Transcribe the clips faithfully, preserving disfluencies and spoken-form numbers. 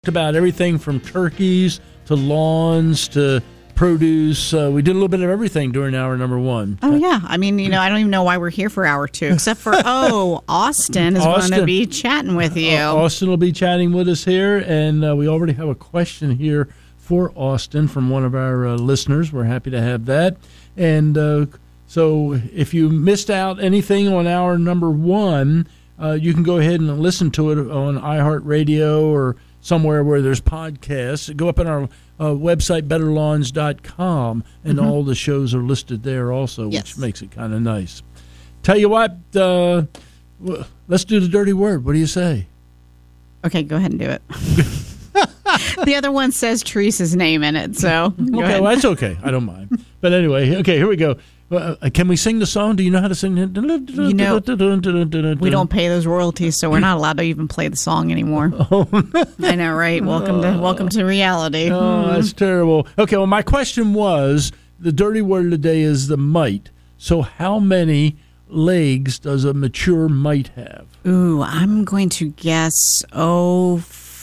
About everything from turkeys to lawns to produce. Uh, we did a little bit of everything during hour number one. Oh, yeah. I mean, you know, I don't even know why we're here for hour two, except for, oh, Austin is going to be chatting with you. Uh, Austin will be chatting with us here, and uh, we already have a question here for Austin from one of our uh, listeners. We're happy to have that. And uh, so if you missed out anything on hour number one, uh, you can go ahead and listen to it on iHeartRadio or somewhere where there's podcasts. Go up on our uh, website, better lawns dot com, and mm-hmm. all the shows are listed there also, yes. which makes it kind of nice. Tell you what, uh, let's do the dirty word. What do you say? Okay, go ahead and do it. The other one says Teresa's name in it, so okay, well, that's okay. I don't mind. But anyway, okay, here we go. Uh, can we sing the song? Do you know how to sing it? You know, we don't pay those royalties, so we're not allowed to even play the song anymore. Oh. I know, right? Welcome to welcome to reality. Oh, that's terrible. Okay, well, my question was, the dirty word of the day is the mite. So how many legs does a mature mite have? Ooh, I'm going to guess, oh,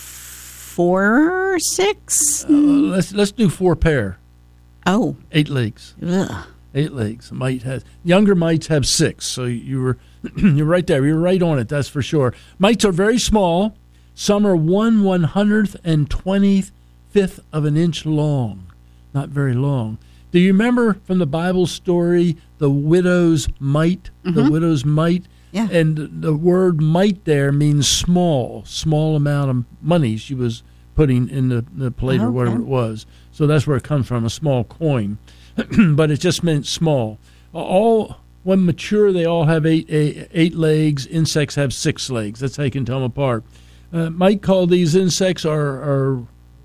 four, six? Uh, let's, let's do four pair. Oh. Eight legs. Ugh. Eight legs. Mite has younger mites have six. So you were you're right there. You're right on it. That's for sure. Mites are very small. Some are one one hundredth and twenty fifth of an inch long. Not very long. Do you remember from the Bible story the widow's mite? Mm-hmm. The widow's mite. Yeah. And the word mite there means small, small amount of money she was putting in the, the plate, oh, or whatever okay. it was. So that's where it comes from, a small coin. But it just meant small. All when mature, they all have eight, eight eight legs. Insects have six legs. That's how you can tell them apart. Uh, might call these insects are, are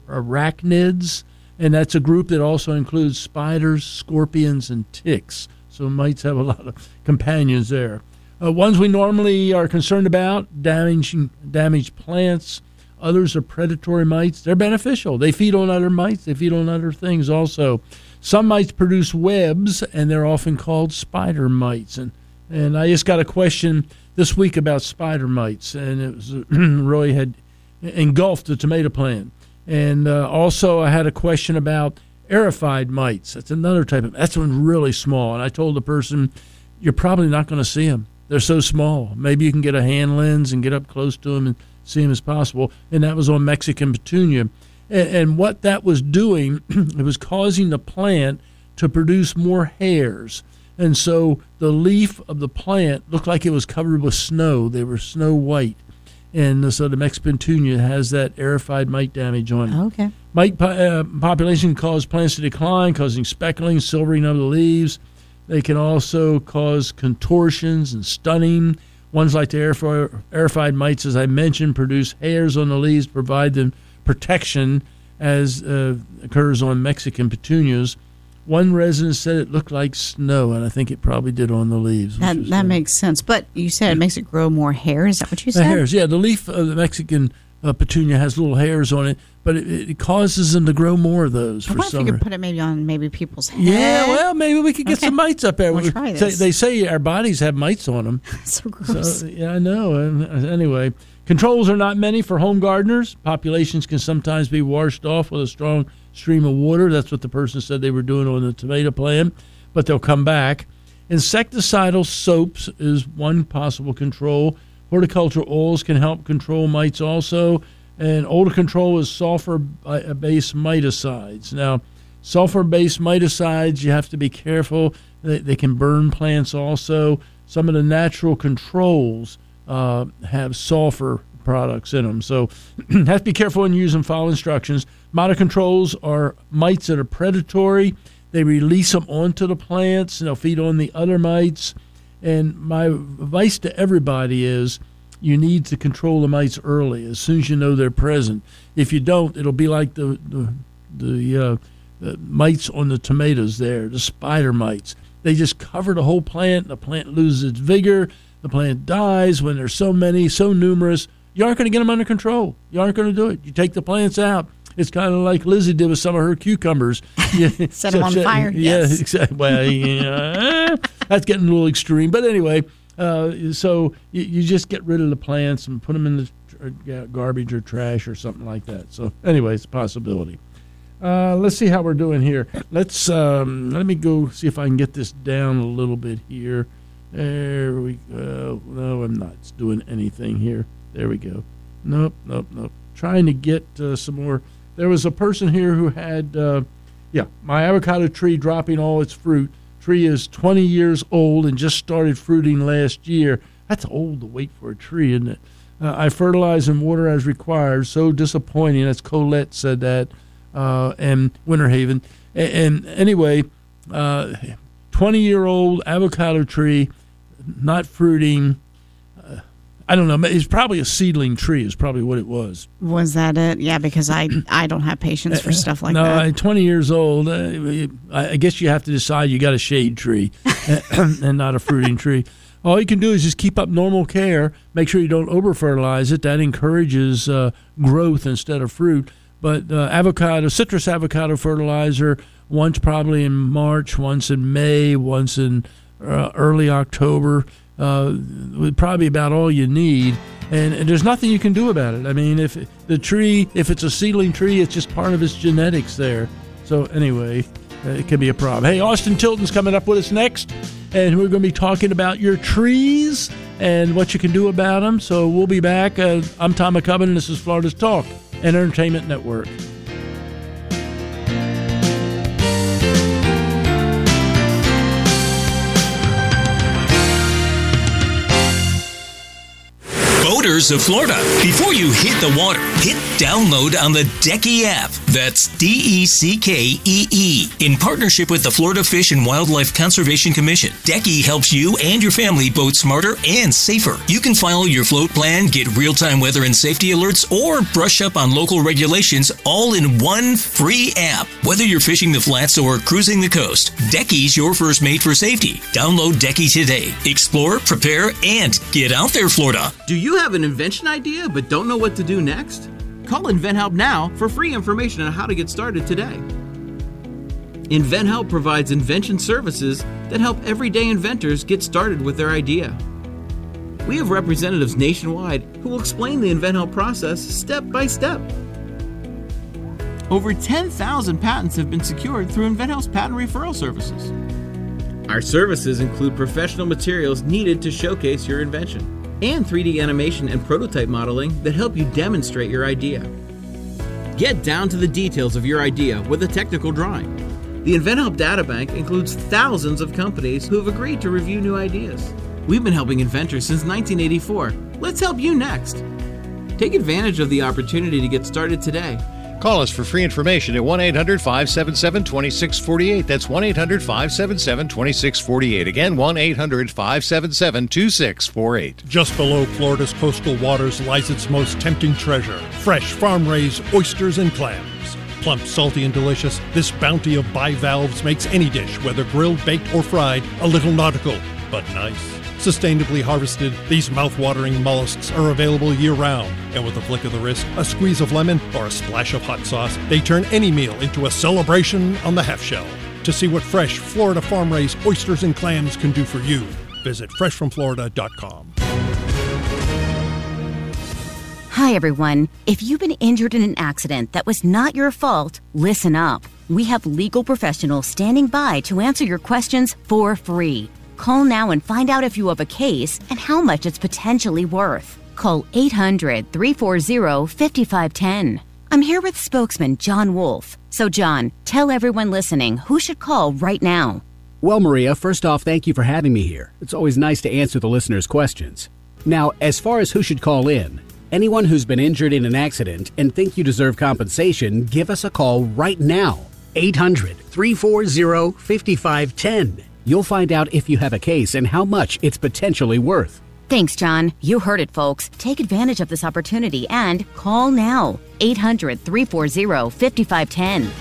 arachnids, and that's a group that also includes spiders, scorpions, and ticks. So mites have a lot of companions there. Uh, ones we normally are concerned about: damaging damaged plants. Others are predatory mites. They're beneficial. They feed on other mites. They feed on other things also. Some mites produce webs, and they're often called spider mites. And and I just got a question this week about spider mites, and it was Roy had engulfed the tomato plant. And uh, also I had a question about aerified mites. That's another type of, that's one really small. And I told the person, you're probably not going to see them. They're so small. Maybe you can get a hand lens and get up close to them and see them as possible. And that was on Mexican petunia. And what that was doing, it was causing the plant to produce more hairs. And so the leaf of the plant looked like it was covered with snow. They were snow white. And so the Mexican petunia has that aerified mite damage on it. Okay. Mite uh, population cause plants to decline, causing speckling, silvering of the leaves. They can also cause contortions and stunning. Ones like the aerified mites, as I mentioned, produce hairs on the leaves, provide them protection, as uh, occurs on Mexican petunias. One resident said it looked like snow, and I think it probably did on the leaves. That that uh, makes sense. But you said it makes it grow more hair. Is that what you said? The hairs, yeah. The leaf of the Mexican uh, petunia has little hairs on it, but it, it causes them to grow more of those. I for wonder if you summer. could put it maybe on maybe people's head. Yeah, well, maybe we could get okay. some mites up there. We'll we, try say, this. they say our bodies have mites on them. So gross. So, yeah, I know. And, anyway, controls are not many for home gardeners. Populations can sometimes be washed off with a strong stream of water. That's what the person said they were doing on the tomato plant, but they'll come back. Insecticidal soaps is one possible control. Horticultural oils can help control mites also. And older control is sulfur-based miticides. Now, sulfur-based miticides, you have to be careful. They, they can burn plants also. Some of the natural controls uh, have sulfur products in them. So have to be careful when you use them, follow instructions. Monocontrols are mites that are predatory. They release them onto the plants, and they'll feed on the other mites. And my advice to everybody is you need to control the mites early, as soon as you know they're present. If you don't, it'll be like the the, the, uh, the mites on the tomatoes there, the spider mites. They just cover the whole plant. The plant loses its vigor. The plant dies when there's so many, so numerous. You aren't going to get them under control. You aren't going to do it. You take the plants out. It's kind of like Lizzie did with some of her cucumbers. You, Set them on fire. Yeah, yes. exactly. Well, yeah, that's getting a little extreme. But anyway, uh, so you, you just get rid of the plants and put them in the or garbage or trash or something like that. So anyway, it's a possibility. Uh, let's see how we're doing here. Let's um, let me go see if I can get this down a little bit here. There we go. No, I'm not doing anything here. There we go. Nope, nope, nope. Trying to get uh, some more. There was a person here who had, uh, yeah, my avocado tree dropping all its fruit. Tree is twenty years old and just started fruiting last year. That's old to wait for a tree, isn't it? Uh, I fertilize and water as required. So disappointing. That's Colette said that. Uh, and Winter Haven. And, and anyway, uh, twenty-year-old avocado tree, not fruiting. Uh, I don't know. It's probably a seedling tree is probably what it was. Was that it? Yeah, because I, I don't have patience for stuff like no, that. No, twenty years old. Uh, I guess you have to decide you got a shade tree and not a fruiting tree. All you can do is just keep up normal care. Make sure you don't over-fertilize it. That encourages uh, growth instead of fruit. But uh, avocado, citrus avocado fertilizer, once probably in March, once in May, once in uh, early October, uh, would probably about all you need. And, and there's nothing you can do about it. I mean, if the tree, if it's a seedling tree, it's just part of its genetics there. So anyway, uh, it can be a problem. Hey, Austin Tilton's coming up with us next, and we're going to be talking about your trees and what you can do about them. So we'll be back. Uh, I'm Tom McCubbin, and this is Florida's Talk and Entertainment Network. Boaters of Florida, before you hit the water, hit download on the Decky app. That's D E C K E E. In partnership with the Florida Fish and Wildlife Conservation Commission, Decky helps you and your family boat smarter and safer. You can follow your float plan, get real-time weather and safety alerts, or brush up on local regulations all in one free app. Whether you're fishing the flats or cruising the coast, Decky's your first mate for safety. Download Decky today. Explore, prepare, and get out there, Florida. Do you have an invention idea but don't know what to do next? Call InventHelp now for free information on how to get started today. InventHelp provides invention services that help everyday inventors get started with their idea. We have representatives nationwide who will explain the InventHelp process step by step. Over ten thousand patents have been secured through InventHelp's patent referral services. Our services include professional materials needed to showcase your invention, and three D animation and prototype modeling that help you demonstrate your idea. Get down to the details of your idea with a technical drawing. The InventHelp Databank includes thousands of companies who have agreed to review new ideas. We've been helping inventors since nineteen eighty-four. Let's help you next. Take advantage of the opportunity to get started today. Call us for free information at one eight hundred five seven seven two six four eight. That's one eight hundred five seven seven two six four eight. Again, one eight hundred five seven seven two six four eight. Just below Florida's coastal waters lies its most tempting treasure, fresh farm-raised oysters and clams. Plump, salty, and delicious, this bounty of bivalves makes any dish, whether grilled, baked, or fried, a little nautical, but nice. Sustainably harvested, these mouth-watering mollusks are available year-round, and with a flick of the wrist, a squeeze of lemon, or a splash of hot sauce, they turn any meal into a celebration on the half-shell. To see what fresh Florida farm-raised oysters and clams can do for you, visit fresh from florida dot com. Hi, everyone. If you've been injured in an accident that was not your fault, listen up. We have legal professionals standing by to answer your questions for free. Call now and find out if you have a case and how much it's potentially worth. Call eight hundred three four zero five five one zero. I'm here with spokesman John Wolf. So, John, tell everyone listening who should call right now. Well, Maria, first off, thank you for having me here. It's always nice to answer the listeners' questions. Now, as far as who should call in, anyone who's been injured in an accident and think you deserve compensation, give us a call right now. eight hundred three four zero five five one zero. You'll find out if you have a case and how much it's potentially worth. Thanks, John. You heard it, folks. Take advantage of this opportunity and call now. eight hundred three four zero five five one zero.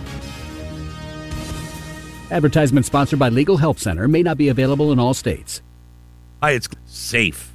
Advertisement sponsored by Legal Help Center. May not be available in all states. Hi, it's safe.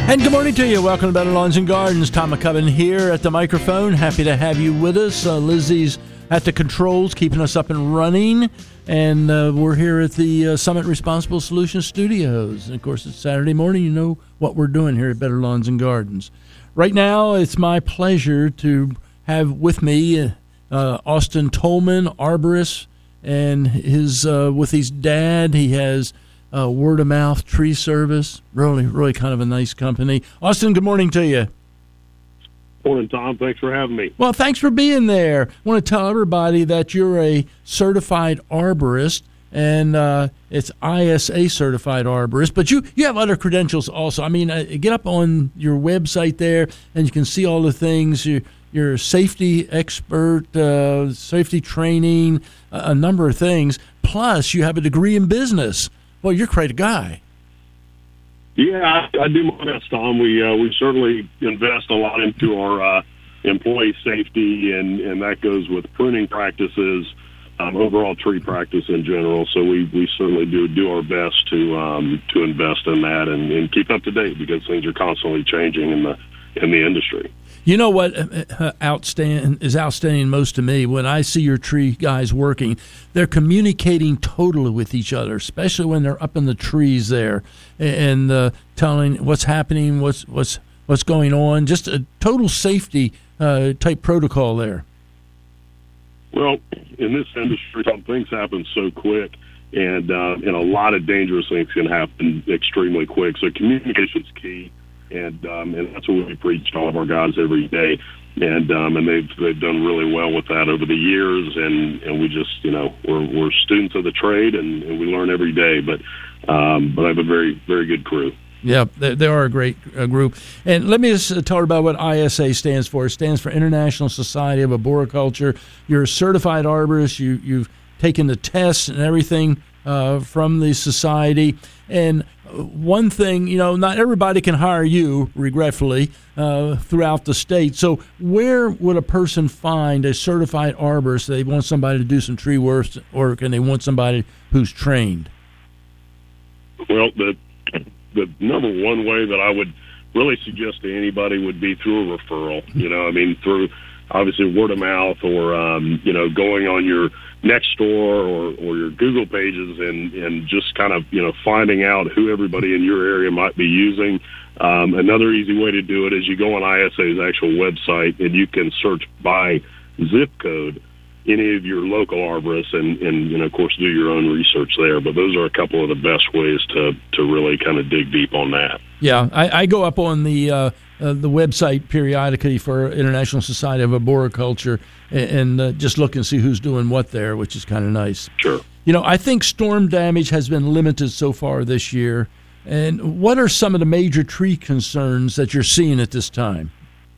And good morning to you. Welcome to Better Lawns and Gardens. Tom McCubbin here at the microphone. Happy to have you with us. Uh, Lizzie's at the controls, keeping us up and running. And uh, we're here at the uh, Summit Responsible Solutions Studios. And, of course, it's Saturday morning. You know what we're doing here at Better Lawns and Gardens. Right now, it's my pleasure to have with me uh, Austin Tolman, arborist, and his uh, with his dad. He has uh, Word of Mouth Tree Service. Really, really kind of a nice company. Austin, good morning to you. Morning, Tom. Thanks for having me. Well, thanks for being there. I want to tell everybody that you're a certified arborist, and uh, it's I S A certified arborist. But you, you have other credentials also. I mean, uh, get up on your website there, and you can see all the things. You're, you're a safety expert, uh, safety training, a, a number of things. Plus, you have a degree in business. Well, you're quite a guy. Yeah, I, I do my best, Tom. We uh, we certainly invest a lot into our uh, employee safety, and, and that goes with pruning practices, um, overall tree practice in general. So we, we certainly do do our best to um, to invest in that and, and keep up to date, because things are constantly changing in the in the industry. You know what uh, outstand, is outstanding most to me? When I see your tree guys working, they're communicating totally with each other, especially when they're up in the trees there and uh, telling what's happening, what's what's what's going on. Just a total safety uh, type protocol there. Well, in this industry, things happen so quick, and uh, and a lot of dangerous things can happen extremely quick. So communication's key. And um, and that's what we preach to all of our guys every day, and um, and they've they've done really well with that over the years, and, and we just you know we're we're students of the trade, and, and we learn every day. But um, but I have a very very good crew. Yeah, they, they are a great uh, group. And let me just tell you about what I S A stands for. It stands for International Society of Arboriculture. You're a certified arborist. You you've taken the tests and everything uh, from the society. And one thing, you know, not everybody can hire you, regretfully, uh, throughout the state. So where would a person find a certified arborist? They want somebody to do some tree work, or can they want somebody who's trained? Well, the the number one way that I would really suggest to anybody would be through a referral. You know, I mean, through obviously word of mouth, or, um, you know, going on your Nextdoor or, or your Google pages and, and just kind of, you know, finding out who everybody in your area might be using. Um, another easy way to do it is you go on I S A's actual website, and you can search by zip code any of your local arborists, and, and you know, of course, do your own research there. But those are a couple of the best ways to, to really kind of dig deep on that. Yeah, I, I go up on the uh, uh, the website periodically for International Society of Arboriculture, and, and uh, just look and see who's doing what there, which is kind of nice. Sure. You know, I think storm damage has been limited so far this year. And what are some of the major tree concerns that you're seeing at this time?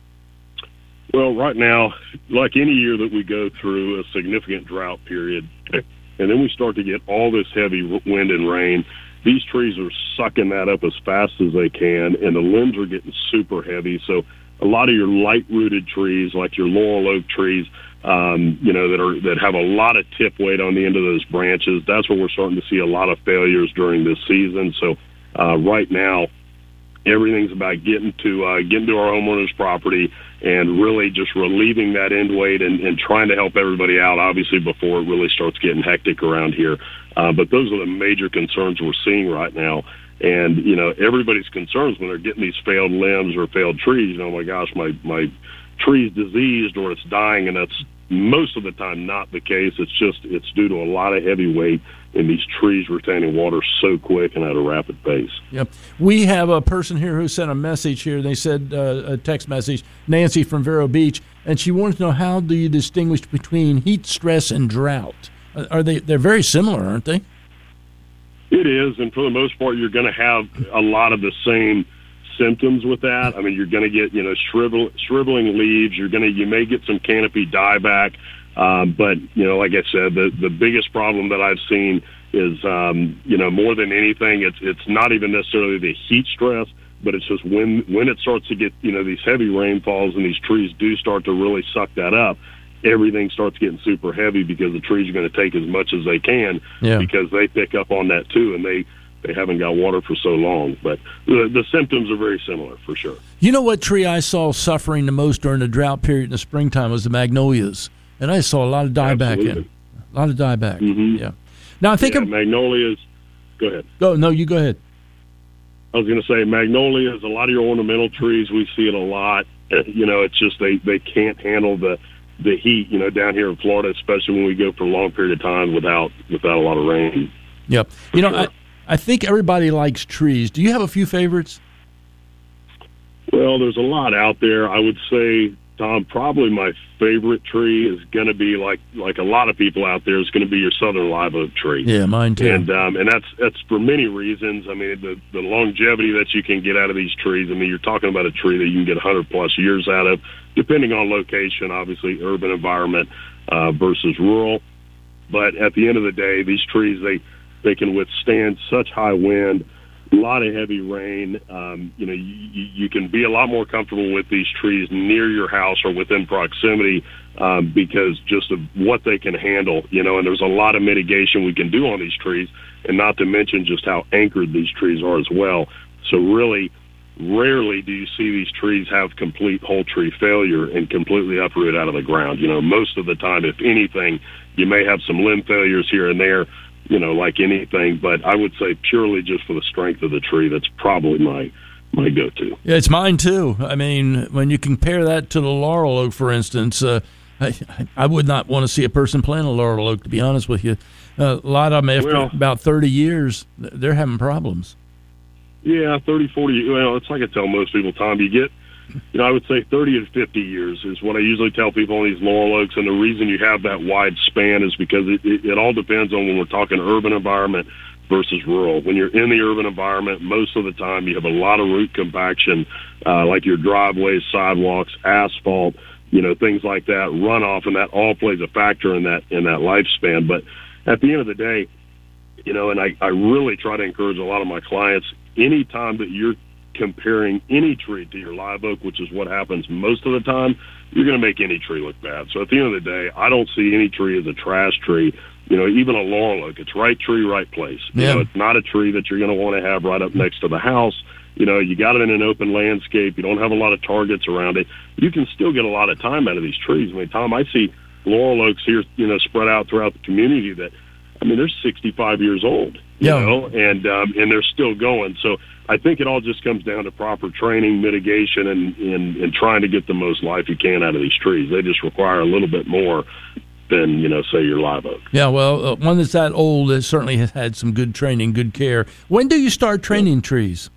Well, right now, like any year that we go through a significant drought period, and then we start to get all this heavy wind and rain, these trees are sucking that up as fast as they can, and the limbs are getting super heavy. So a lot of your light-rooted trees, like your laurel oak trees, um, you know, that are that have a lot of tip weight on the end of those branches, that's where we're starting to see a lot of failures during this season. So uh, right now, everything's about getting to uh, getting to our homeowners' property and really just relieving that end weight and, and trying to help everybody out, obviously, before it really starts getting hectic around here. Uh, but those are the major concerns we're seeing right now. And, you know, everybody's concerns when they're getting these failed limbs or failed trees, you know, oh my gosh, my, my tree's diseased or it's dying, and that's most of the time not the case. It's just it's due to a lot of heavy weight and these trees retaining water so quick and at a rapid pace. Yep. We have a person here who sent a message here. They said uh, a text message, Nancy from Vero Beach, and she wanted to know, how do you distinguish between heat stress and drought? Are they, they're very similar, aren't they? It is, and for the most part, you're going to have a lot of the same symptoms with that. I mean, you're going to get, you know, shrivel, shriveling leaves. You're going to, you may get some canopy dieback. Um, but, you know, like I said, the, the biggest problem that I've seen is, um, you know, more than anything, it's it's not even necessarily the heat stress, but it's just when when it starts to get, you know, these heavy rainfalls and these trees do start to really suck that up, everything starts getting super heavy because the trees are going to take as much as they can, yeah. because they pick up on that too. And they they haven't got water for so long. But the, the symptoms are very similar for sure. You know what tree I saw suffering the most during the drought period in the springtime was the magnolias, and I saw a lot of dieback Absolutely. in, a lot of dieback. Mm-hmm. Yeah. Now I think yeah, of, magnolias. Go ahead. Go no, you go ahead. I was going to say magnolias. A lot of your ornamental trees, we see it a lot. You know, it's just they they can't handle the the heat. You know, down here in Florida, especially when we go for a long period of time without without a lot of rain. Yep. You know, sure. I I think everybody likes trees. Do you have a few favorites? Well, there's a lot out there. I would say, Tom, probably my favorite tree is going to be like like a lot of people out there is going to be your southern live oak tree. Yeah, mine too. And um, and that's that's for many reasons. I mean, the the longevity that you can get out of these trees. I mean, you're talking about a tree that you can get one hundred plus years out of, depending on location, obviously urban environment uh, versus rural. But at the end of the day, these trees they they can withstand such high wind. A lot of heavy rain. Um, you know, you, you can be a lot more comfortable with these trees near your house or within proximity um, because just of what they can handle, you know, and there's a lot of mitigation we can do on these trees, and not to mention just how anchored these trees are as well. So really, rarely do you see these trees have complete whole tree failure and completely uproot out of the ground. You know, most of the time, if anything, you may have some limb failures here and there, you know, like anything, but I would say purely just for the strength of the tree, that's probably my my go-to. Yeah, it's mine too. I mean, when you compare that to the laurel oak, for instance, uh, I, I would not want to see a person plant a laurel oak, to be honest with you. Uh, a lot of them, after well, about thirty years, they're having problems. Yeah, thirty, forty, well, it's like I tell most people, Tom, you get, you know, I would say thirty to fifty years is what I usually tell people on these laurel oaks, and the reason you have that wide span is because it, it, it all depends on when we're talking urban environment versus rural. When you're in the urban environment, most of the time you have a lot of root compaction, uh, like your driveways, sidewalks, asphalt, you know, things like that, runoff, and that all plays a factor in that in that lifespan. But at the end of the day, you know, and I, I really try to encourage a lot of my clients, any time that you're comparing any tree to your live oak, which is what happens most of the time, you're going to make any tree look bad. So at the end of the day, I don't see any tree as a trash tree. You know, even a laurel oak, it's right tree, right place. You yeah. know, it's not a tree that you're going to want to have right up next to the house. You know, you got it in an open landscape. You don't have a lot of targets around it. You can still get a lot of time out of these trees. I mean, Tom, I see laurel oaks here, you know, spread out throughout the community that, I mean, they're sixty-five years old, you yeah. know, and um, and they're still going. So I think it all just comes down to proper training, mitigation, and, and, and trying to get the most life you can out of these trees. They just require a little bit more than, you know, say your live oak. Yeah, well, uh, one that's that old that certainly has had some good training, good care. When do you start training trees?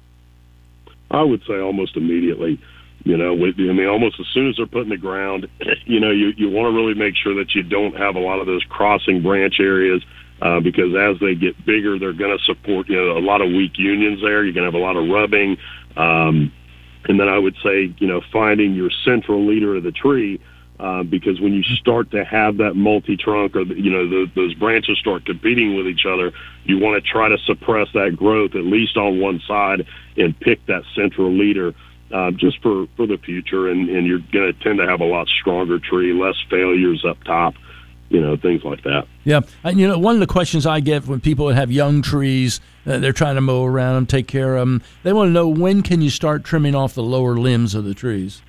I would say almost immediately. You know, with, I mean, almost as soon as they're put in the ground, you know, you, you want to really make sure that you don't have a lot of those crossing branch areas. Uh, because as they get bigger, they're going to support, you know, a lot of weak unions there. You're going to have a lot of rubbing. Um, and then I would say, you know, finding your central leader of the tree, uh, because when you start to have that multi-trunk or, the, you know, the, those branches start competing with each other, you want to try to suppress that growth at least on one side and pick that central leader uh, just for, for the future. And, and you're going to tend to have a lot stronger tree, less failures up top. You know, things like that. Yeah. And, you know, one of the questions I get when people have young trees, uh, they're trying to mow around them, take care of them, they want to know, when can you start trimming off the lower limbs of the trees?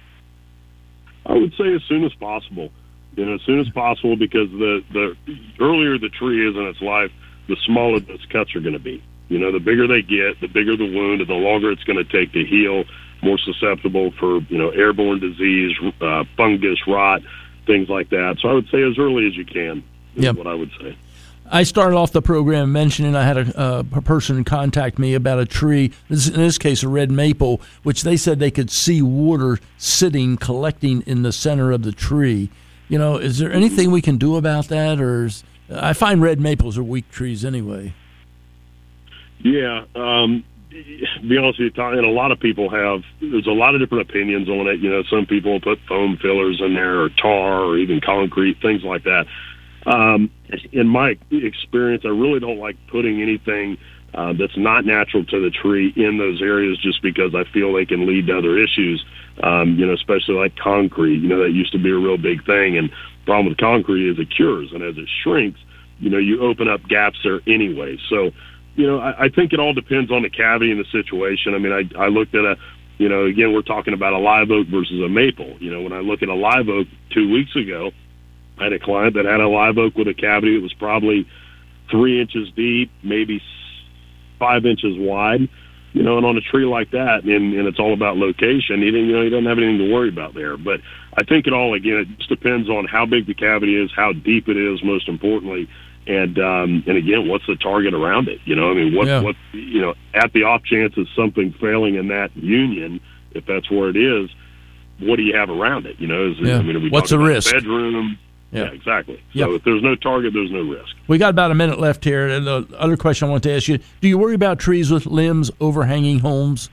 I would say as soon as possible. You know, as soon as possible, because the, the earlier the tree is in its life, the smaller those cuts are going to be. You know, the bigger they get, the bigger the wound, and the longer it's going to take to heal, more susceptible for, you know, airborne disease, uh, fungus, rot, things like that. So I would say as early as you can is yep. what I would say. I started off the program mentioning I had a, uh, a person contact me about a tree, this, in this case a red maple, which they said they could see water sitting, collecting in the center of the tree. You know, is there anything we can do about that? Or is, I find red maples are weak trees anyway. Yeah, um, to be honest with you, and a lot of people have, there's a lot of different opinions on it. You know, some people will put foam fillers in there or tar or even concrete, things like that. Um, in my experience, I really don't like putting anything uh, that's not natural to the tree in those areas just because I feel they can lead to other issues, um, you know, especially like concrete. You know, that used to be a real big thing. And the problem with concrete is it cures. And as it shrinks, you know, you open up gaps there anyway. So you know, I, I think it all depends on the cavity and the situation. I mean, I, I looked at a, you know, again, we're talking about a live oak versus a maple. You know, when I look at a live oak two weeks ago, I had a client that had a live oak with a cavity that was probably three inches deep, maybe five inches wide, you know, and on a tree like that, and, and it's all about location, he didn't, you know, he doesn't have anything to worry about there. But I think it all, again, it just depends on how big the cavity is, how deep it is, most importantly, and um, and again, what's the target around it? You know, I mean, what yeah. what you know, at the off chance of something failing in that union, if that's where it is, what do you have around it? You know, is yeah. it, I mean, are we what's the risk? Bedroom. Yeah, yeah exactly. So yep. if there's no target, there's no risk. We got about a minute left here. And the other question I want to ask you: do you worry about trees with limbs overhanging homes?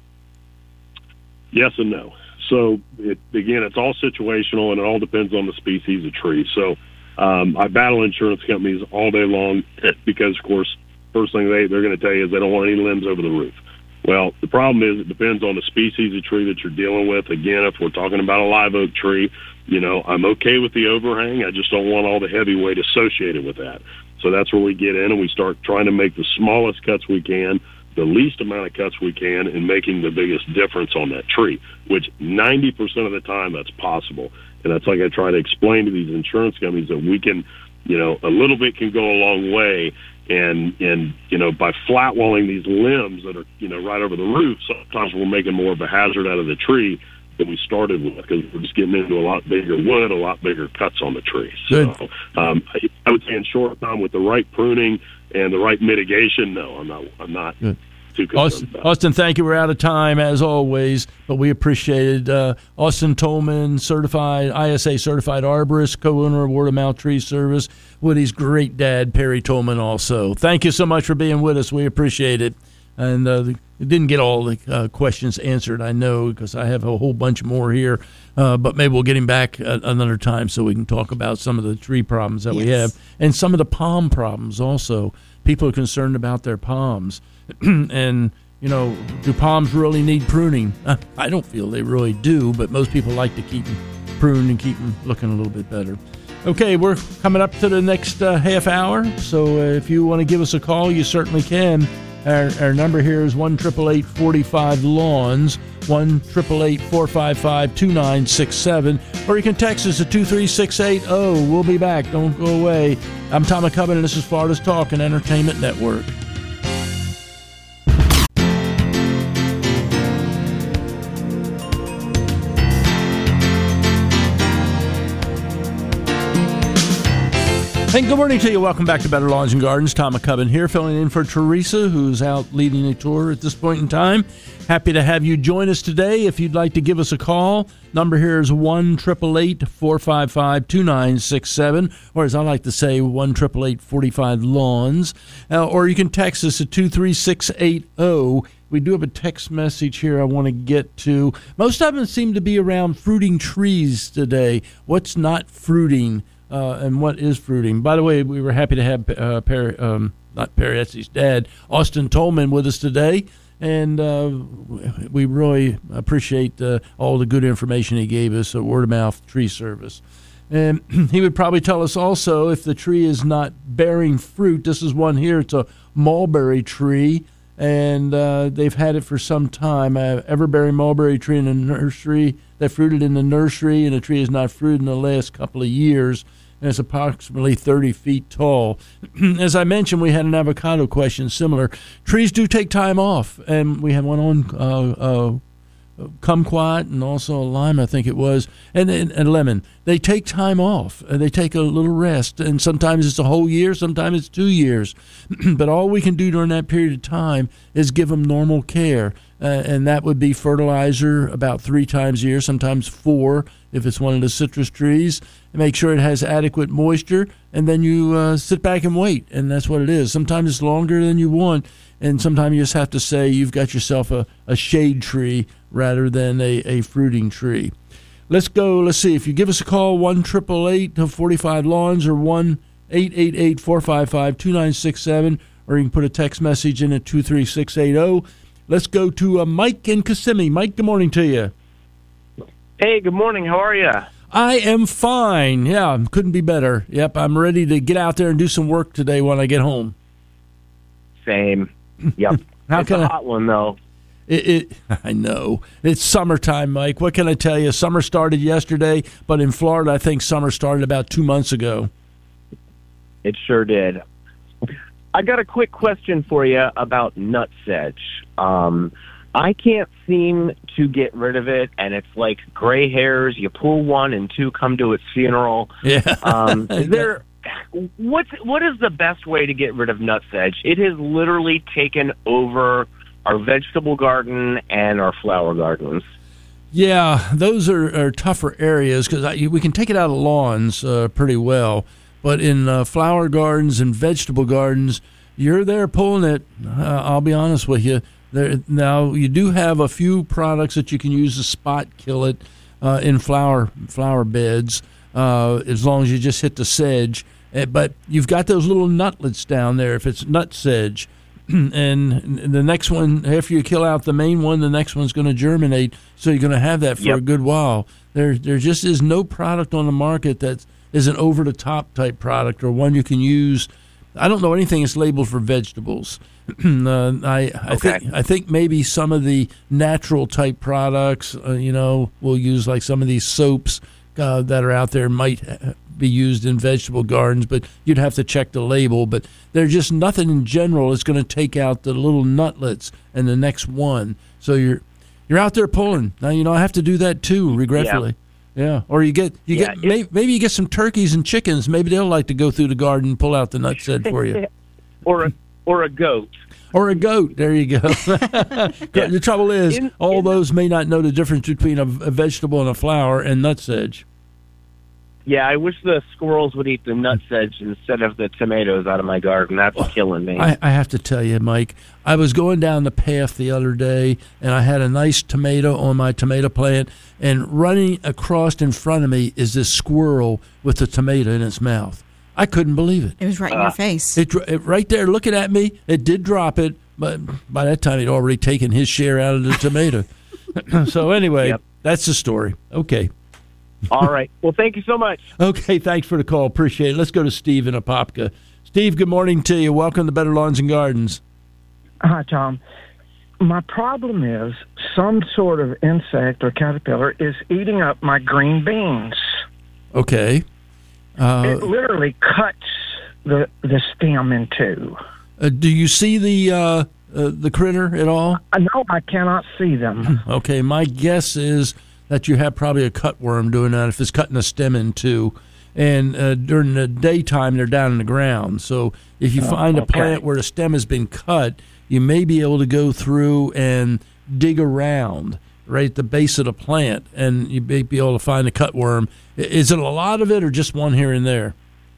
Yes and no. So it, again, it's all situational, and it all depends on the species of tree. So. Um, I battle insurance companies all day long because, of course, first thing they, they're going to tell you is they don't want any limbs over the roof. Well, the problem is it depends on the species of tree that you're dealing with. Again, if we're talking about a live oak tree, you know, I'm okay with the overhang. I just don't want all the heavy weight associated with that. So that's where we get in and we start trying to make the smallest cuts we can, the least amount of cuts we can, and making the biggest difference on that tree, which ninety percent of the time that's possible. And that's like I try to explain to these insurance companies that we can, you know, a little bit can go a long way. And, and you know, by flat walling these limbs that are, you know, right over the roof, sometimes we're making more of a hazard out of the tree than we started with because we're just getting into a lot bigger wood, a lot bigger cuts on the tree. Good. So um, I, I would say in short time with the right pruning and the right mitigation, no, I'm not, I'm not. Good. Austin, Austin, thank you. We're out of time as always, but we appreciate it. Uh, Austin Tolman, certified I S A certified arborist, co-owner of Word of Mouth Tree Service. Woody's great dad, Perry Tolman, also. Thank you so much for being with us. We appreciate it. And uh, we didn't get all the uh, questions answered, I know, because I have a whole bunch more here. Uh, but maybe we'll get him back uh, another time so we can talk about some of the tree problems that yes. we have and some of the palm problems also. People are concerned about their palms. And, you know, do palms really need pruning? Uh, I don't feel they really do, but most people like to keep them pruned and keep them looking a little bit better. Okay, we're coming up to the next uh, half hour, so uh, if you want to give us a call, you certainly can. Our, our number here is one eight eight eight, four five, lawns, one eight eight eight, four five five, two nine six seven, or you can text us at two three six eight zero. We'll be back. Don't go away. I'm Tom McCubbin, and this is Florida's Talk and Entertainment Network. And good morning to you. Welcome back to Better Lawns and Gardens. Tom McCubbin here, filling in for Teresa, who's out leading a tour at this point in time. Happy to have you join us today. If you'd like to give us a call, number here is one eight eight eight, four five five, two nine six seven, or as I like to say, one eight eight eight, four five, lawns. Uh, or you can text us at two three six eight zero. We do have a text message here I want to get to. Most of them seem to be around fruiting trees today. What's not fruiting? Uh, and what is fruiting? By the way, we were happy to have uh, Perry, um, not Perry Etsy's dad, Austin Tolman, with us today, and uh, we really appreciate uh, all the good information he gave us at Word of Mouth Tree Service. And he would probably tell us also if the tree is not bearing fruit. This is one here. It's a mulberry tree, and uh, they've had it for some time. Uh, ever-bearing mulberry tree in a nursery that fruited in the nursery, and the tree has not fruited in the last couple of years. And it's approximately thirty feet tall. As I mentioned, we had an avocado question similar. Trees do take time off, and we had one on uh, uh, kumquat and also a lime, I think it was, and, and, and lemon. They take time off, and they take a little rest, and sometimes it's a whole year, sometimes it's two years. But all we can do during that period of time is give them normal care, uh, and that would be fertilizer about three times a year, sometimes four if it's one of the citrus trees. Make sure it has adequate moisture, and then you uh, sit back and wait, and that's what it is. Sometimes it's longer than you want, and sometimes you just have to say you've got yourself a, a shade tree rather than a, a fruiting tree. Let's go. Let's see. If you give us a call, one eight eight eight, four five, lawns or one eight eight eight, four five five, two nine six seven, or you can put a text message in at two three six eight zero. Let's go to uh, Mike in Kissimmee. Mike, good morning to you. Hey, good morning. How are you? I am fine. Yeah, couldn't be better. Yep, I'm ready to get out there and do some work today when I get home. Same. Yep. How it's can a I, hot one, though. It, it, I know. It's summertime, Mike. What can I tell you? Summer started yesterday, but in Florida, I think summer started about two months ago. It sure did. I got a quick question for you about nutsedge. Um, I can't seem to get rid of it, and it's like gray hairs. You pull one, and two come to its funeral. Yeah. Um, is there... What's what is the best way to get rid of nutsedge? It has literally taken over our vegetable garden and our flower gardens. Yeah, those are, are tougher areas because we can take it out of lawns uh, pretty well, but in uh, flower gardens and vegetable gardens, you're there pulling it. Uh, I'll be honest with you. There, now you do have a few products that you can use to spot kill it uh, in flower flower beds. Uh, as long as you just hit the sedge. Uh, but you've got those little nutlets down there if it's nut sedge. And the next one, after you kill out the main one, the next one's going to germinate. So you're going to have that for yep. a good while. There, there just is no product on the market that is an over-the-top type product or one you can use. I don't know anything that's labeled for vegetables. uh, I, I okay. think I think maybe some of the natural type products, uh, you know, we'll use like some of these soaps Uh, that are out there might be used in vegetable gardens, but you'd have to check the label. But there's just nothing in general that's going to take out the little nutlets and the next one. So you're you're out there pulling. Now, you know, I have to do that too, regretfully. Yeah. yeah. Or you get you yeah, get maybe, maybe you get some turkeys and chickens. Maybe they'll like to go through the garden and pull out the nutsedge for you. or a or a goat. Or a goat. There you go. yeah. The trouble is, in, all in those the, may not know the difference between a, a vegetable and a flower and nutsedge. Yeah, I wish the squirrels would eat the nutsedge instead of the tomatoes out of my garden. That's oh, killing me. I, I have to tell you, Mike, I was going down the path the other day, and I had a nice tomato on my tomato plant, and running across in front of me is this squirrel with the tomato in its mouth. I couldn't believe it. It was right uh, in your face. It, it right there looking at me. It did drop it, but by that time he'd already taken his share out of the tomato. So anyway, yep. that's the story. Okay. All right. Well, thank you so much. Okay, thanks for the call. Appreciate it. Let's go to Steve in Apopka. Steve, good morning to you. Welcome to Better Lawns and Gardens. Hi, Tom. My problem is some sort of insect or caterpillar is eating up my green beans. Okay. Uh, it literally cuts the the stem in two. Uh, do you see the uh, uh, the critter at all? Uh, no, I cannot see them. Okay, my guess is that you have probably a cutworm doing that if it's cutting a stem in two. And uh, during the daytime, they're down in the ground. So if you oh, find a okay. plant where the stem has been cut, you may be able to go through and dig around right at the base of the plant, and you may be able to find a cutworm. Is it a lot of it or just one here and there?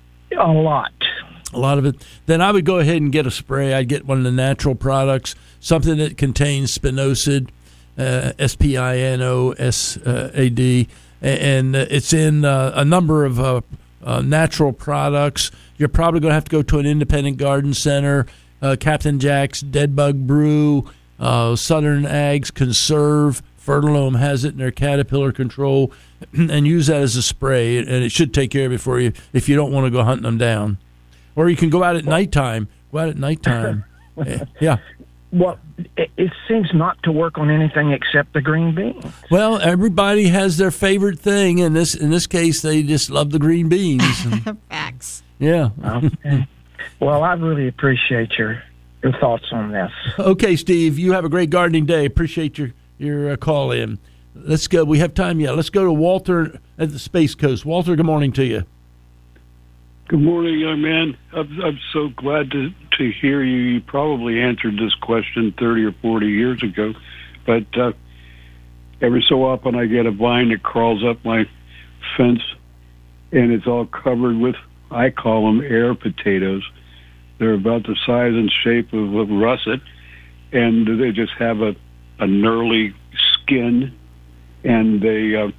A lot. A lot of it. Then I would go ahead and get a spray. I'd get one of the natural products, something that contains spinosad, uh, S P I N O S A D, and it's in uh, a number of uh, uh, natural products. You're probably going to have to go to an independent garden center, uh, Captain Jack's Dead Bug Brew, uh, Southern Ags Conserve, Fertilome has it in their caterpillar control, and use that as a spray, and it should take care of it for you if you don't want to go hunting them down. Or you can go out at nighttime. Go out at nighttime. Yeah. Well, it, it seems not to work on anything except the green beans. Well, everybody has their favorite thing. In this in this case, they just love the green beans. Facts. Yeah. Okay. Well, I really appreciate your your thoughts on this. Okay, Steve, you have a great gardening day. Appreciate your, your uh, call in. Let's go. We have time yet. Let's go to Walter at the Space Coast. Walter, good morning to you. Good morning, young man. I'm, I'm so glad to, to hear you. You probably answered this question thirty or forty years ago, but uh, every so often I get a vine that crawls up my fence, and it's all covered with, I call them air potatoes. They're about the size and shape of a russet, and they just have a, a gnarly skin, and they uh,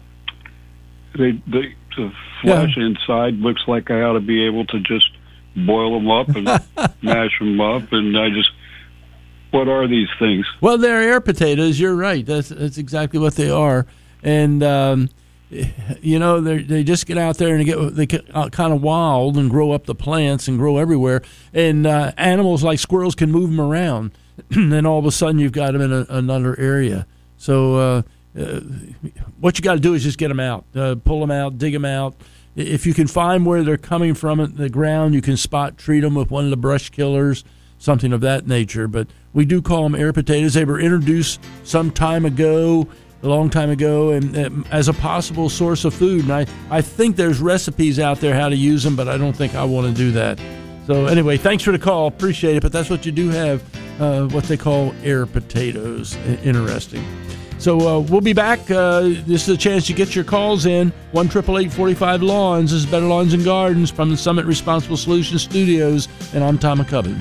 they they. The flesh yeah. inside looks like I ought to be able to just boil them up and mash them up, and I just, what are these things? Well, they're air potatoes. You're right. That's that's exactly what they are. And um, you know, they they just get out there and get they get kind of wild and grow up the plants and grow everywhere. And uh, animals like squirrels can move them around, and then all of a sudden you've got them in a, another area. So uh, uh, what you got to do is just get them out, uh, pull them out, dig them out. If you can find where they're coming from at the ground, you can spot treat them with one of the brush killers, something of that nature. But we do call them air potatoes. They were introduced some time ago, a long time ago, and uh, as a possible source of food. And I, I think there's recipes out there how to use them, but I don't think I want to do that. So anyway, thanks for the call. Appreciate it. But that's what you do have, uh, what they call air potatoes. Interesting. So uh, we'll be back. Uh, this is a chance to get your calls in. one eight eight eight, four five, Lawns. This is Better Lawns and Gardens from the Summit Responsible Solutions Studios, and I'm Tom McCubbin.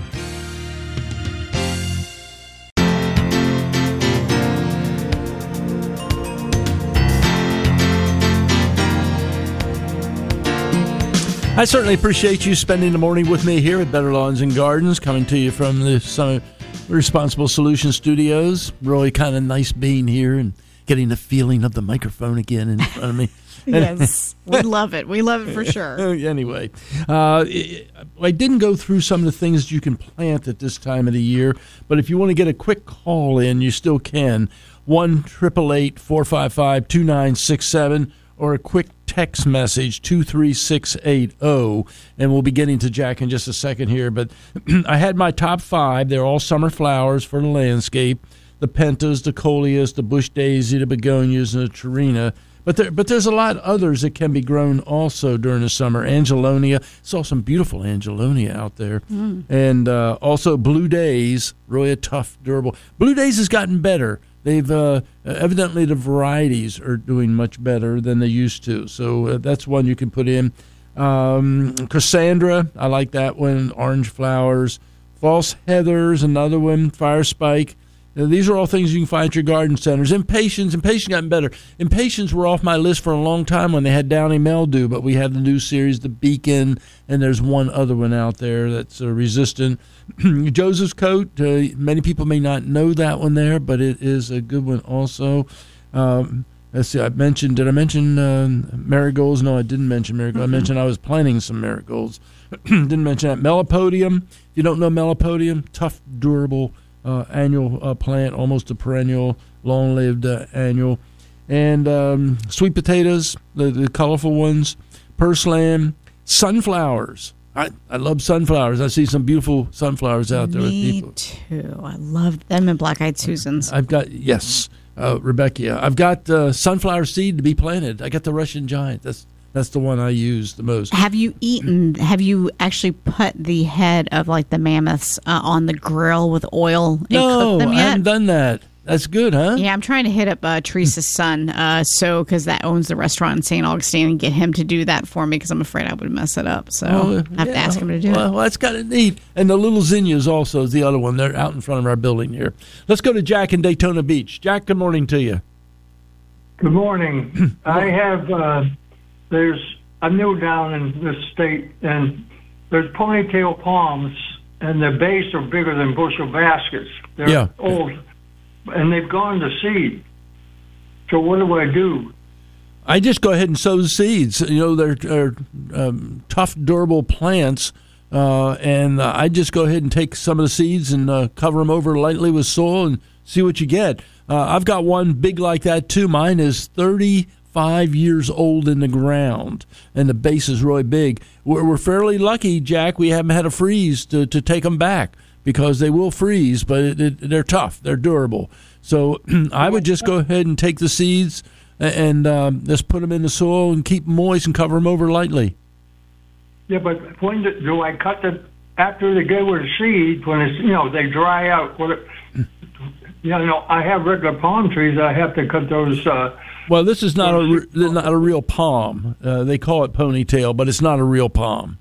I certainly appreciate you spending the morning with me here at Better Lawns and Gardens, coming to you from the Summit Responsible Solutions Studios. Really kind of nice being here and getting the feeling of the microphone again in front of me. Yes, we love it. We love it for sure. Anyway, uh, I didn't go through some of the things you can plant at this time of the year, but if you want to get a quick call in, you still can. one eight eight eight, four five five, two nine six seven or a quick text message, two three six eight zero, and we'll be getting to Jack in just a second here. But I had my top five. They're all summer flowers for the landscape, the pentas, the coleus, the bush daisy, the begonias, and the turina. But there, but there's a lot of others that can be grown also during the summer. Angelonia, saw some beautiful Angelonia out there. Mm. And uh, also blue days, really a tough, durable. Blue days has gotten better. They've uh, evidently the varieties are doing much better than they used to. So uh, that's one you can put in. Um, Cassandra, I like that one. Orange flowers. False heathers, another one. Fire spike. Now, these are all things you can find at your garden centers. Impatiens, impatiens gotten better. Impatiens were off my list for a long time when they had downy mildew, but we have the new series, the Beacon, and there's one other one out there that's uh, resistant. Joseph's Coat, uh, many people may not know that one there, but it is a good one also. Um, let's see, I mentioned, did I mention uh, marigolds? No, I didn't mention marigolds. Mm-hmm. I mentioned I was planting some marigolds. Didn't mention that. Melopodium, if you don't know Melopodium, tough, durable, Uh, annual uh, plant, almost a perennial, long-lived uh, annual. And um, sweet potatoes, the, the colorful ones, purslane, sunflowers. I, I love sunflowers. I see some beautiful sunflowers out there. Me with people. too. I love them and black-eyed Susans. I've got, yes, uh, Rebecca. I've got uh, sunflower seed to be planted. I got the Russian Giant. That's That's the one I use the most. Have you eaten, have you actually put the head of like the mammoths uh, on the grill with oil and no, cook them yet? I haven't done that. That's good, huh? Yeah, I'm trying to hit up uh, Teresa's son, uh, so because that owns the restaurant in Saint Augustine, and get him to do that for me because I'm afraid I would mess it up. So well, I have yeah, to ask him to do well, it. Well, that's kind of neat. And the little zinnias also is the other one. They're out in front of our building here. Let's go to Jack in Daytona Beach. Jack, good morning to you. Good morning. I have, uh, there's, I'm new down in this state, and there's ponytail palms, and the base are bigger than bushel baskets. They're yeah. old, and they've gone to seed. So what do I do? I just go ahead and sow the seeds. You know, they're, they're um, tough, durable plants, uh, and uh, I just go ahead and take some of the seeds and uh, cover them over lightly with soil and see what you get. Uh, I've got one big like that, too. Mine is thirty-five years old in the ground, and the base is really big. We're, we're fairly lucky, Jack. We haven't had a freeze to, to take them back because they will freeze, but it, it, they're tough. They're durable. So I would just go ahead and take the seeds and um, just put them in the soil and keep them moist and cover them over lightly. Yeah, but when do, do I cut the, after they go with the seed, when it's, you know, they dry out, what it, you know, I have regular palm trees, I have to cut those. Uh, well, this is not a, not a real palm. Uh, they call it ponytail, but it's not a real palm.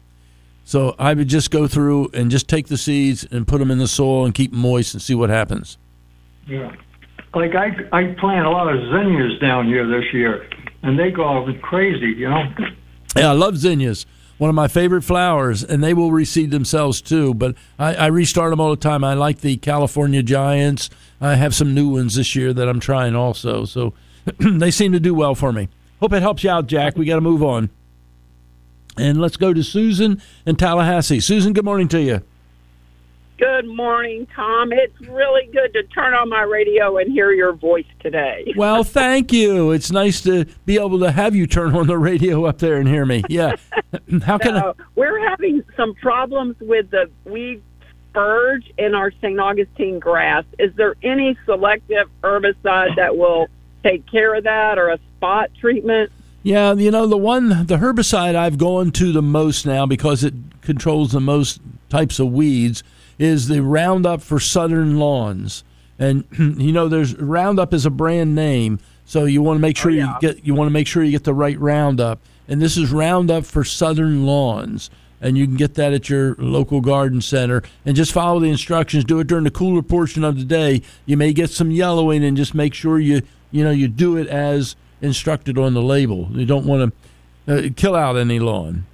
So I would just go through and just take the seeds and put them in the soil and keep them moist and see what happens. Yeah. Like I, I plant a lot of zinnias down here this year, and they go crazy, you know. Yeah, I love zinnias. One of my favorite flowers, and they will reseed themselves too. But I, I restart them all the time. I like the California Giants. I have some new ones this year that I'm trying also. So they seem to do well for me. Hope it helps you out, Jack. We got to move on. And let's go to Susan in Tallahassee. Susan, good morning to you. Good morning, Tom. It's really good to turn on my radio and hear your voice today. Well, thank you. It's nice to be able to have you turn on the radio up there and hear me. Yeah. How can uh, I? We're having some problems with the weed spurge in our Saint Augustine grass. Is there any selective herbicide that will take care of that, or a spot treatment? Yeah, you know, the one, the herbicide I've gone to the most now because it controls the most types of weeds is the Roundup for Southern Lawns. And you know, there's Roundup is a brand name, so you want to make sure oh, yeah. you get you want to make sure you get the right Roundup. And this is Roundup for Southern Lawns, and you can get that at your local garden center. And just follow the instructions. Do it during the cooler portion of the day. You may get some yellowing, and just make sure you you know you do it as instructed on the label. You don't want to uh, kill out any lawn.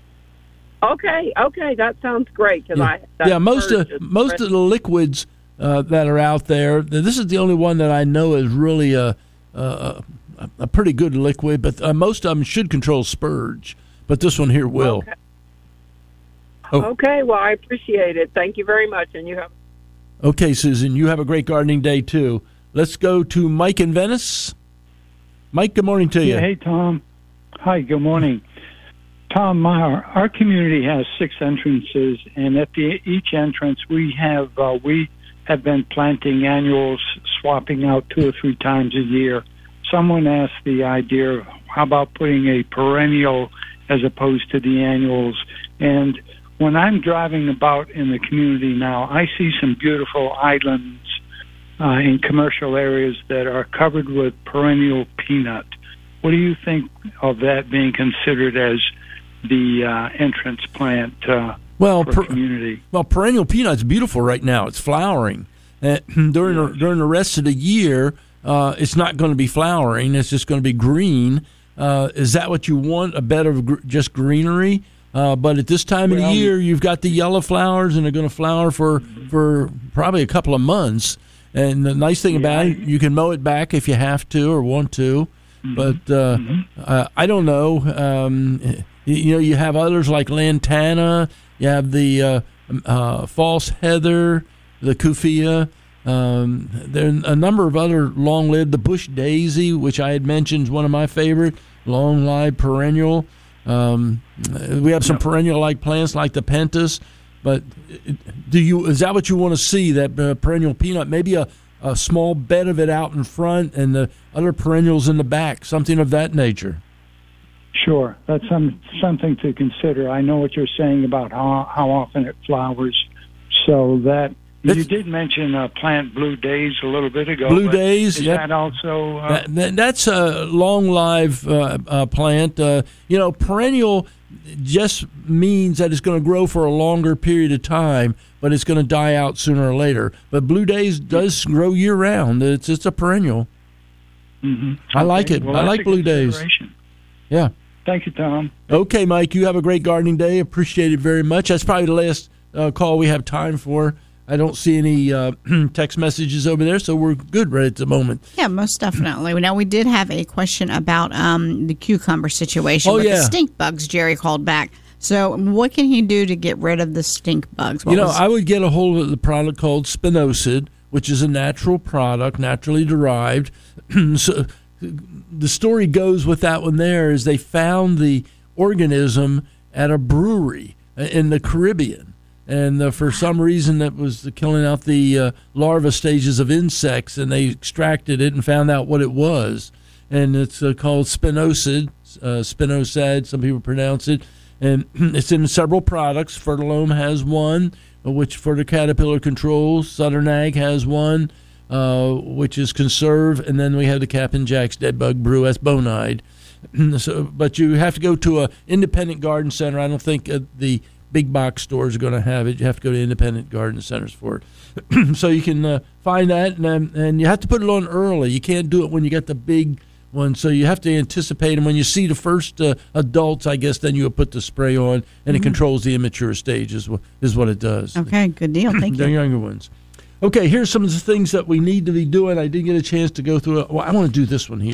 Okay, okay, that sounds great. Cause yeah, I, yeah most of most of the liquids uh, that are out there, this is the only one that I know is really a a, a pretty good liquid, but uh, most of them should control spurge, but this one here will. Okay. Oh. Okay, well, I appreciate it. Thank you very much, and you have. Okay, Susan, you have a great gardening day, too. Let's go to Mike in Venice. Mike, good morning to you. Yeah, hey, Tom. Hi, good morning. Tom, my, our community has six entrances, and at the, each entrance we have uh, we have been planting annuals, swapping out two or three times a year. Someone asked the idea of how about putting a perennial as opposed to the annuals. And when I'm driving about in the community now, I see some beautiful islands uh, in commercial areas that are covered with perennial peanut. What do you think of that being considered as the uh, entrance plant uh, well, for per, community? Well, perennial peanut's beautiful right now. It's flowering. Uh, during yes. the, during the rest of the year, uh, it's not going to be flowering. It's just going to be green. Uh, is that what you want? A bed of gr- just greenery? Uh, but at this time well, of the year, you've got the yellow flowers, and they're going to flower for for probably a couple of months. And the nice thing yeah, about it, you can mow it back if you have to or want to. Mm-hmm. But uh, mm-hmm. uh, I don't know. Um, you know, you have others like lantana. You have the uh, uh, false heather, the kufia. Um, there are a number of other long-lived. The bush daisy, which I had mentioned, is one of my favorite long-lived perennial. Um, we have some perennial-like plants like the pentas. But do you is that what you want to see? That uh, perennial peanut, maybe a, a small bed of it out in front, and the other perennials in the back, something of that nature. Sure, that's some, something to consider. I know what you're saying about how, how often it flowers, so that it's, you did mention uh, plant blue days a little bit ago. Blue days, is yep. that also? Uh, that, that, that's a long live uh, uh, plant. Uh, you know, perennial just means that it's going to grow for a longer period of time, but it's going to die out sooner or later. But blue days does grow year round. It's it's a perennial. Mm-hmm. I okay. like it. Well, I like blue days. Yeah. Thank you, Tom. Okay, Mike, you have a great gardening day. Appreciate it very much. That's probably the last uh, call we have time for. I don't see any uh, text messages over there, so we're good right at the moment. Yeah, most definitely. Now, we did have a question about um, the cucumber situation oh, with yeah. the stink bugs. Jerry called back. So what can he do to get rid of the stink bugs? What you know, was- I would get a hold of the product called Spinosad, which is a natural product, naturally derived. So the story goes with that one there is they found the organism at a brewery in the Caribbean. And uh, for some reason, that was killing out the uh, larva stages of insects, and they extracted it and found out what it was. And it's uh, called Spinosad, uh, Spinosad, some people pronounce it. And it's in several products. Fertilome has one, which for the caterpillar control. Southern Ag has one, uh, which is Conserve. And then we have the Captain Jack's Dead Bug Brew, that's Bonide. So, but you have to go to an independent garden center. I don't think uh, the big box stores are going to have it. You have to go to independent garden centers for it. So you can uh, find that, and, and you have to put it on early. You can't do it when you get the big one, so you have to anticipate them. When you see the first uh, adults, I guess, then you put the spray on, and mm-hmm. it controls the immature stage is what, is what it does. Okay, good deal. Thank the you. younger ones. Okay, here's some of the things that we need to be doing. I didn't get a chance to go through it. Well, I want to do this one here.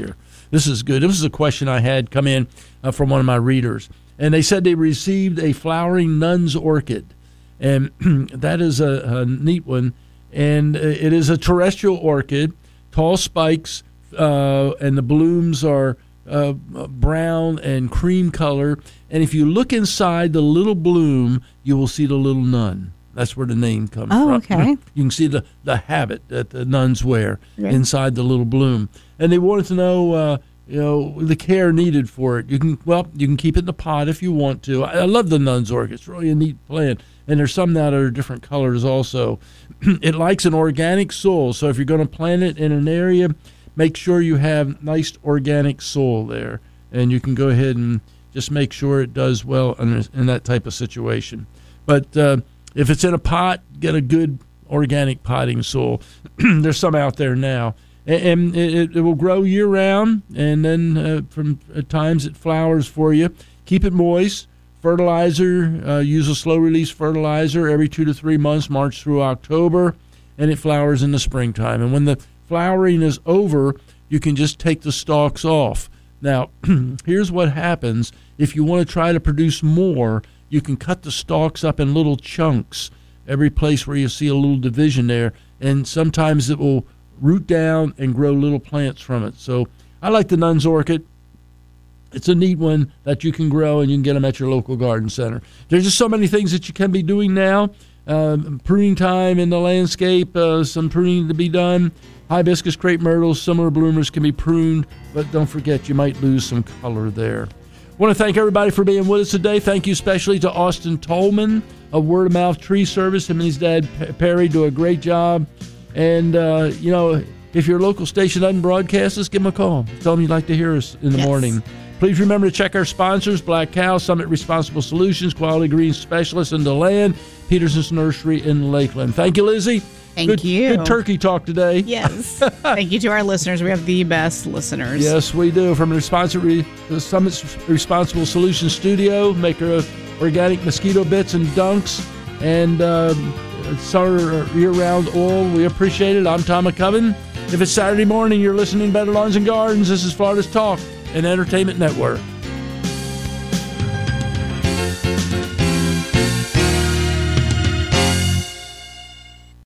This is good. This is a question I had come in uh, from one of my readers. And they said they received a flowering nun's orchid. And that is a, a neat one. And it is a terrestrial orchid, tall spikes, uh, and the blooms are uh, brown and cream color. And if you look inside the little bloom, you will see the little nun. That's where the name comes oh, from. okay. You can see the, the habit that the nuns wear right. inside the little bloom. And they wanted to know, uh, you know, the care needed for it. You can, well, you can keep it in a pot if you want to. I, I love the nun's orchid. It's really a neat plant. And there's some now that are different colors also. It likes an organic soil. So if you're going to plant it in an area, make sure you have nice organic soil there. And you can go ahead and just make sure it does well in, in that type of situation. But uh, if it's in a pot, get a good organic potting soil. There's some out there now. And, and it, it will grow year-round, and then uh, from at times it flowers for you. Keep it moist. Fertilizer, uh, use a slow-release fertilizer every two to three months, March through October, and it flowers in the springtime. And when the flowering is over, you can just take the stalks off. Now, here's what happens. If you want to try to produce more, you can cut the stalks up in little chunks, every place where you see a little division there, and sometimes it will root down and grow little plants from it. So I like the nun's orchid. It's a neat one that you can grow, and you can get them at your local garden center. There's just so many things that you can be doing now. Um, pruning time in the landscape, uh, some pruning to be done. Hibiscus, crepe myrtles, similar bloomers can be pruned, but don't forget you might lose some color there. I want to thank everybody for being with us today. Thank you especially to Austin Tolman of Word of Mouth Tree Service. Him and his dad, Perry, do a great job. And, uh, you know, if your local station doesn't broadcast us, give them a call. Tell them you'd like to hear us in the yes. morning. Please remember to check our sponsors, Black Cow, Summit Responsible Solutions, Quality Green Specialists in DeLand, Peterson's Nursery in Lakeland. Thank you, Lizzie. Thank good, you. Good turkey talk today. Yes. Thank you to our listeners. We have the best listeners. Yes, we do. From the, responsible, the Summit Responsible Solutions Studio, maker of organic mosquito bits and dunks, and um, summer year-round oil. We appreciate it. I'm Tom McCubbin. If it's Saturday morning, you're listening to Better Lawns and Gardens. This is Florida's Talk and Entertainment Network.